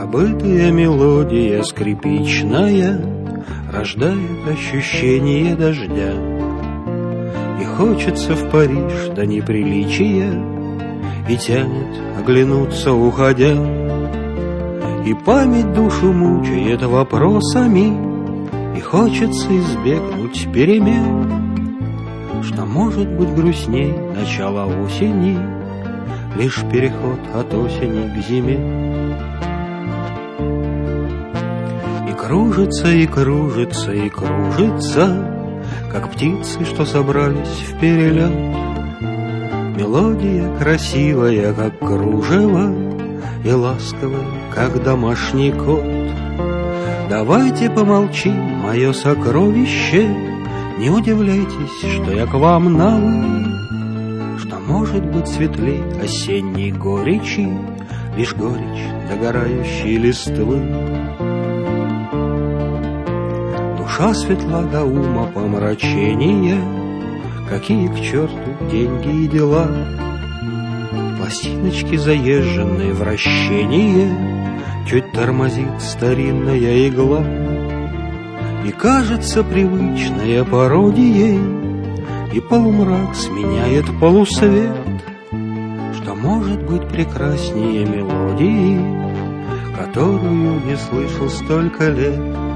Забытая мелодия скрипичная рождает ощущение дождя. И хочется в Париж до неприличия, и тянет оглянуться, уходя. И память душу мучает вопросами, и хочется избегнуть перемен. Что может быть грустней начала осени, лишь переход от осени к зиме. И кружится, и кружится, и кружится, как птицы, что собрались в перелет. Мелодия красивая, как кружево, и ласковая, как домашний кот. Давайте помолчим, мое сокровище, не удивляйтесь, что я к вам на «вы». Что может быть светлей осенней горечи, лишь горечь догорающей листвы. Душа светла до ума помрачения, какие к черту деньги и дела. Пластиночки заезженные, вращение чуть тормозит старинная игла. И кажется привычная пародией, и полумрак сменяет полусвет. Что может быть прекраснее мелодии, которую не слышал столько лет.